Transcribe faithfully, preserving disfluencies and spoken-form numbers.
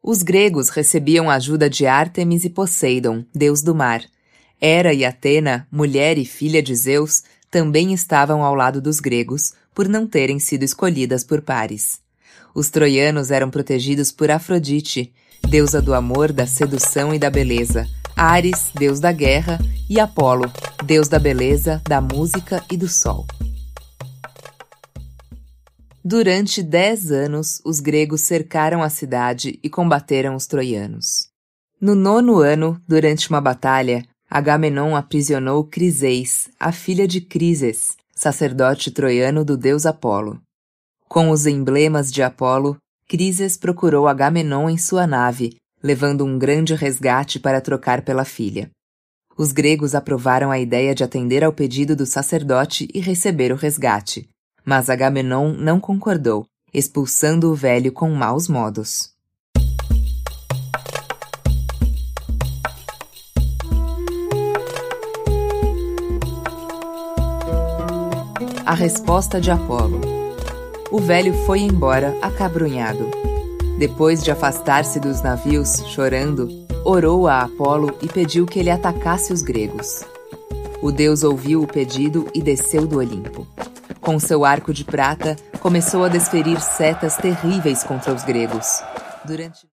Os gregos recebiam a ajuda de Ártemis e Poseidon, deus do mar. Hera e Atena, mulher e filha de Zeus, também estavam ao lado dos gregos, por não terem sido escolhidas por pares. Os troianos eram protegidos por Afrodite, deusa do amor, da sedução e da beleza, Ares, deus da guerra, e Apolo, deus da beleza, da música e do sol. Durante dez anos, os gregos cercaram a cidade e combateram os troianos. No nono ano, durante uma batalha, Agamenon aprisionou Criseis, a filha de Crises, sacerdote troiano do deus Apolo. Com os emblemas de Apolo, Crises procurou Agamenon em sua nave, levando um grande resgate para trocar pela filha. Os gregos aprovaram a ideia de atender ao pedido do sacerdote e receber o resgate, mas Agamenon não concordou, expulsando o velho com maus modos. A resposta de Apolo. O velho foi embora acabrunhado. Depois de afastar-se dos navios, chorando, orou a Apolo e pediu que ele atacasse os gregos. O deus ouviu o pedido e desceu do Olimpo. Com seu arco de prata, começou a desferir setas terríveis contra os gregos. Durante